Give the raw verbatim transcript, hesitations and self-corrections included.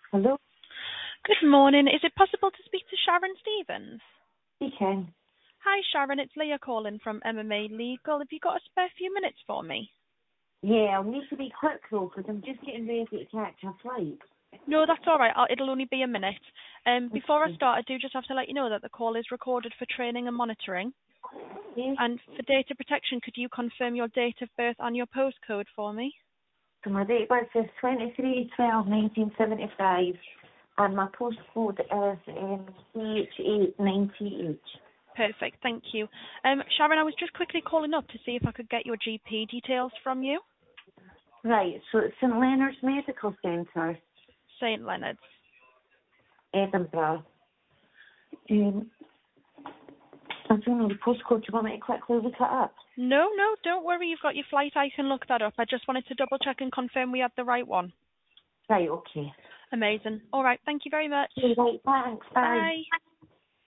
Hello, Good morning. Is it possible to speak to Sharon Stevens? speaking. Hi, Sharon. It's Leah calling from M M A Legal. Have you got a spare few minutes for me? Yeah, I'll need to be quick though, because I'm just getting ready to catch a flight. No, that's all right. I'll, it'll only be a minute. Um, before I Okay. start, I do just have to let you know that the call is recorded for training and monitoring. Yeah. And for data protection, could you confirm your date of birth and your postcode for me? So my date of birth is twenty-three twelve nineteen seventy-five, and my postcode is um, C H eight ninety H. Perfect. Thank you. Um, Sharon, I was just quickly calling up to see if I could get your G P details from you. Right, so it's St Leonard's Medical Centre, Saint Leonard's. Edinburgh. Um, I don't know the postcode. Do you want me to quickly look it up? No, no, don't worry. You've got your flight. I can look that up. I just wanted to double check and confirm we had the right one. Right, okay. Amazing. All right. Thank you very much. Right, thanks, bye. Bye.